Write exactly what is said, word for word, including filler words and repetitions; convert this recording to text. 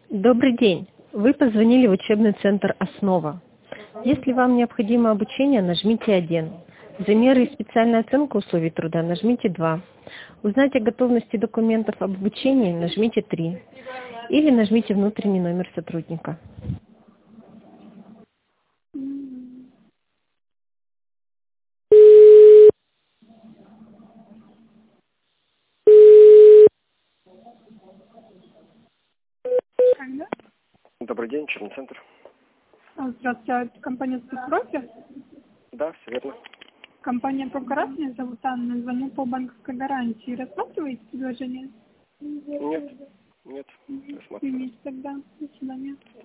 Добрый день. Вы позвонили в учебный центр «Основа». Если вам необходимо обучение, нажмите один. Замеры и специальная оценка условий труда нажмите два. Узнать о готовности документов об обучении нажмите три. Или нажмите внутренний номер сотрудника. Алло. Добрый день, учебный центр. А, Здравствуйте, а это компания «Спецпрофи». Да, все верно. Компания «Прокурат», меня зовут Анна, звоню по банковской гарантии. Рассматриваете предложение? Нет, нет, рассматриваю. Примите тогда. До свидания.